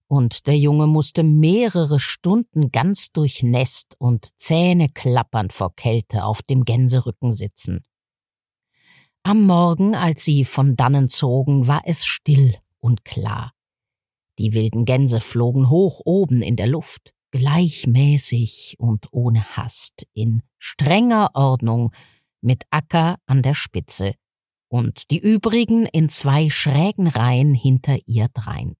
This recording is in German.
und der Junge musste mehrere Stunden ganz durchnässt und zähneklappernd vor Kälte auf dem Gänserücken sitzen. Am Morgen, als sie von dannen zogen, war es still und klar. Die wilden Gänse flogen hoch oben in der Luft, gleichmäßig und ohne Hast, in strenger Ordnung, mit Akka an der Spitze und die übrigen in 2 schrägen Reihen hinter ihr drein.